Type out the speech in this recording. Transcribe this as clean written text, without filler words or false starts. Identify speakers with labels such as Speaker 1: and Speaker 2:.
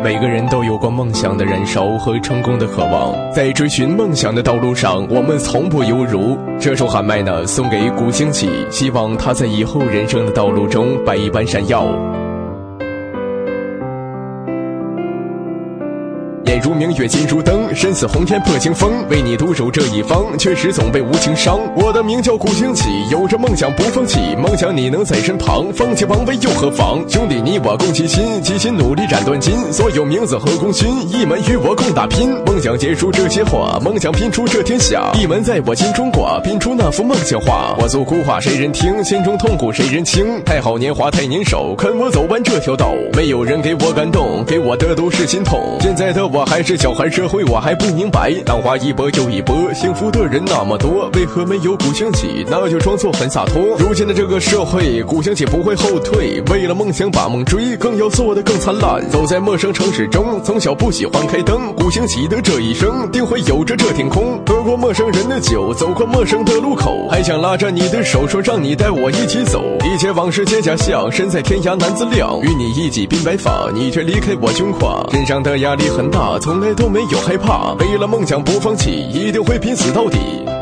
Speaker 1: 每个人都有过梦想的燃烧和成功的渴望，在追寻梦想的道路上，我们从不犹豫。这首喊麦呢，送给古星启，希望他在以后人生的道路中百般闪耀。眼如明月心如灯，身似红天破清风，为你独守这一方，却始总被无情伤。我的名叫古星启，有着梦想不放弃，梦想你能在身旁，放弃王位又何妨？兄弟你我共齐心，齐心努力斩断筋，所有名字和功勋，一门与我共打拼。梦想结束这些话，梦想拼出这天下，一门在我心中挂，拼出那幅梦想画。我诉苦话谁人听，心中痛苦谁人清？太好年华太年少，看我走完这条道，没有人给我感动，给我的都是心痛。现在的我还是小孩，社会我还不明白，浪花一波又一波，幸福的人那么多，为何没有古星启？那就装作很洒脱。如今的这个社会，古星启不会后退，为了梦想把梦追，更要做得更灿烂。走在陌生城市中，从小不喜欢开灯，古星启的这一生定会有着这天空。喝过陌生人的酒，走过陌生的路口，还想拉着你的手，说让你带我一起走。一切往事皆假象，身在天涯难自量，与你一起鬓白发，你却离开我胸胯。身上的压力很大，从来都没有害怕，为了梦想不放弃，一定会拼死到底。